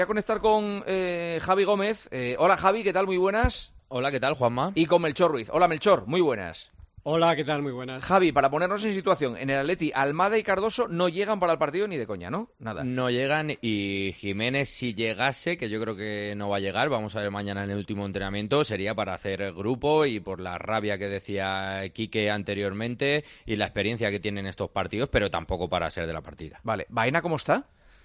Voy a conectar con Javi Gómez. Hola Javi, ¿qué tal? Muy buenas. Hola, ¿qué tal, Juanma? Y con Melchor Ruiz. Hola Melchor, muy buenas. Hola, ¿qué tal? Muy buenas. Javi, para ponernos en situación, en el Atleti, Almada y Cardoso no llegan para el partido ni de coña, ¿no? Nada. No llegan, y Jiménez, si llegase, que yo creo que no va a llegar, vamos a ver mañana en el último entrenamiento, sería para hacer grupo y por la rabia que decía Quique anteriormente y la experiencia que tienen estos partidos, pero tampoco para ser de la partida. Vale, ¿Baena cómo está?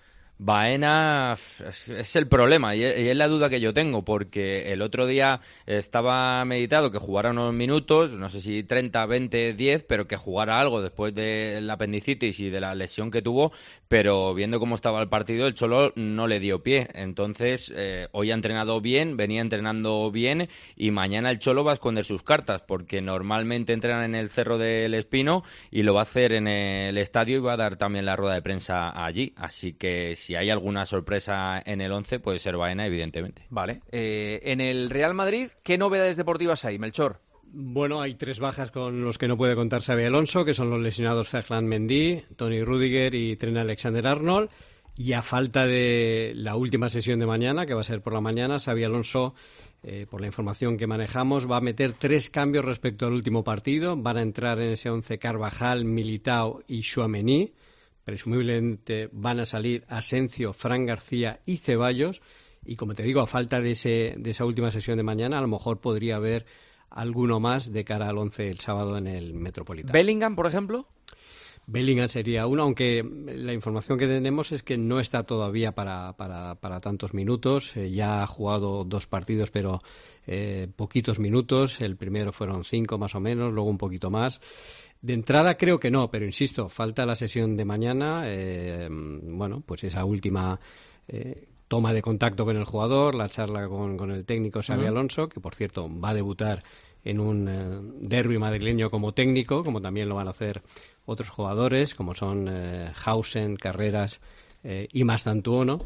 Baena es el problema y es la duda que yo tengo, porque el otro día estaba meditado que jugara unos minutos, no sé si 30, 20, 10, pero que jugara algo después del apendicitis y de la lesión que tuvo, pero viendo cómo estaba el partido, el Cholo no le dio pie. Entonces, hoy ha entrenado bien, venía entrenando bien, y mañana el Cholo va a esconder sus cartas, porque normalmente entrenan en el Cerro del Espino y lo va a hacer en el estadio y va a dar también la rueda de prensa allí, así que si hay alguna sorpresa en el 11, puede ser Baena, evidentemente. Vale. En el Real Madrid, ¿qué novedades deportivas hay, Melchor? Bueno, hay 3 bajas con los que no puede contar Xabi Alonso, que son los lesionados Ferland Mendy, Tony Rudiger y Trent Alexander-Arnold. Y a falta de la última sesión de mañana, que va a ser por la mañana, Xabi Alonso, por la información que manejamos, va a meter 3 cambios respecto al último partido. Van a entrar en ese 11 Carvajal, Militao y Tchouaméni. Presumiblemente van a salir Asencio, Fran García y Ceballos. Y como te digo, a falta de esa última sesión de mañana, a lo mejor podría haber alguno más de cara al 11 el sábado en el Metropolitano. ¿Bellingham, por ejemplo? Bellingham sería uno, aunque la información que tenemos es que no está todavía para tantos minutos. Ya ha jugado 2 partidos, pero poquitos minutos. El primero fueron 5 más o menos, luego un poquito más. De entrada creo que no, pero insisto, falta la sesión de mañana. Bueno, pues esa última toma de contacto con el jugador, la charla con el técnico Xabi Alonso, que por cierto va a debutar en un derbi madrileño como técnico, como también lo van a hacer otros jugadores, como son Hausen, Carreras y Mastantuono.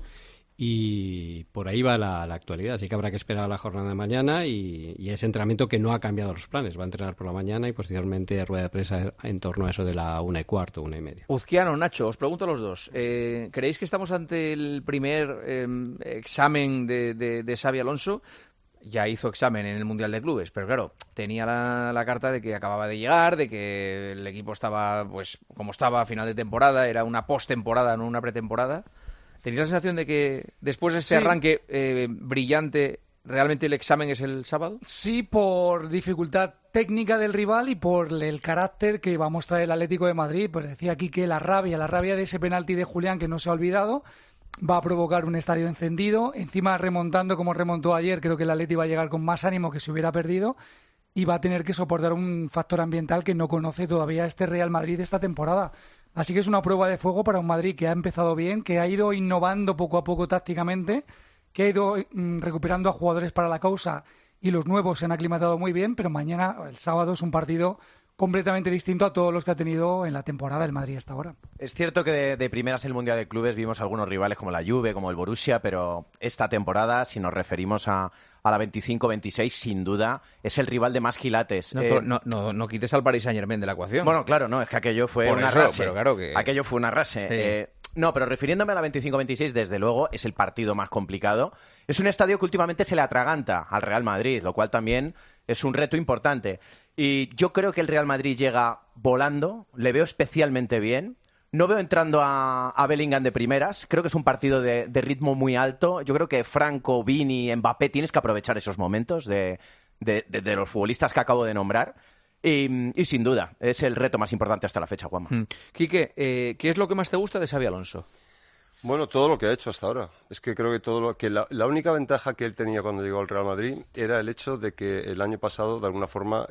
Y por ahí va la actualidad, así que habrá que esperar a la jornada de mañana y ese entrenamiento que no ha cambiado los planes. Va a entrenar por la mañana y posteriormente rueda de prensa en torno a eso de la 1:15, 1:30. Uzquiano, Nacho, os pregunto a los dos. ¿Creéis que estamos ante el primer examen de Xabi Alonso? Ya hizo examen en el Mundial de Clubes, pero claro, tenía la carta de que acababa de llegar, de que el equipo estaba, pues, como estaba a final de temporada, era una postemporada, no una pretemporada. ¿Tenéis la sensación de que después de este arranque brillante, realmente el examen es el sábado? Sí, por dificultad técnica del rival y por el carácter que va a mostrar el Atlético de Madrid. Pues decía aquí que la rabia de ese penalti de Julián que no se ha olvidado va a provocar un estadio encendido. Encima, remontando como remontó ayer, creo que el Atleti va a llegar con más ánimo que si hubiera perdido y va a tener que soportar un factor ambiental que no conoce todavía este Real Madrid esta temporada. Así que es una prueba de fuego para un Madrid que ha empezado bien, que ha ido innovando poco a poco tácticamente, que ha ido recuperando a jugadores para la causa y los nuevos se han aclimatado muy bien, pero mañana, el sábado, es un partido completamente distinto a todos los que ha tenido en la temporada el Madrid hasta ahora. Es cierto que de primeras en el Mundial de Clubes vimos algunos rivales como la Juve, como el Borussia, pero esta temporada, si nos referimos a la 25-26, sin duda, es el rival de más quilates. No quites al Paris Saint-Germain de la ecuación. Bueno, claro, no, es que aquello fue por una eso, rase. Pero claro que... Aquello fue una rase. Sí. No, pero refiriéndome a la 25-26, desde luego, es el partido más complicado. Es un estadio que últimamente se le atraganta al Real Madrid, lo cual también es un reto importante. Y yo creo que el Real Madrid llega volando, le veo especialmente bien. No veo entrando a Bellingham de primeras. Creo que es un partido de ritmo muy alto. Yo creo que Franco, Vini, Mbappé, tienes que aprovechar esos momentos de los futbolistas que acabo de nombrar. Y sin duda, es el reto más importante hasta la fecha, Juanma. Quique, ¿qué es lo que más te gusta de Xabi Alonso? Bueno, todo lo que ha hecho hasta ahora. Es que creo que la única ventaja que él tenía cuando llegó al Real Madrid era el hecho de que el año pasado, de alguna forma,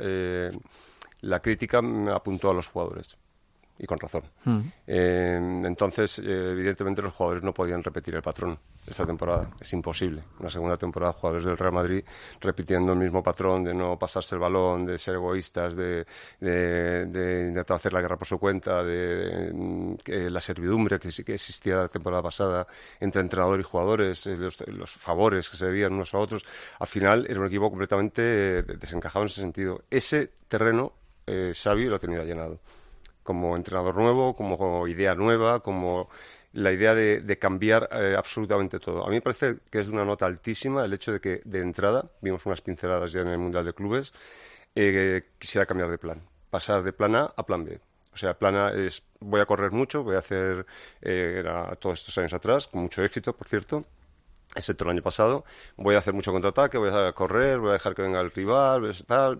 la crítica me apuntó a los jugadores. Y con razón. Entonces, evidentemente, los jugadores no podían repetir el patrón esta temporada. Es imposible. Una segunda temporada, jugadores del Real Madrid repitiendo el mismo patrón de no pasarse el balón, de ser egoístas, de intentar hacer la guerra por su cuenta, de la servidumbre que existía la temporada pasada entre entrenador y jugadores, los favores que se debían unos a otros. Al final, era un equipo completamente desencajado en ese sentido. Ese terreno, Xavi lo tenía llenado. Como entrenador nuevo, como idea nueva, como la idea de cambiar absolutamente todo. A mí me parece que es de una nota altísima el hecho de que, de entrada, vimos unas pinceladas ya en el Mundial de Clubes, quisiera cambiar de plan, pasar de plan A plan B. O sea, plan A es, voy a correr mucho, voy a hacer, era todos estos años atrás, con mucho éxito, por cierto, excepto el año pasado, voy a hacer mucho contraataque, voy a correr, voy a dejar que venga el rival, tal,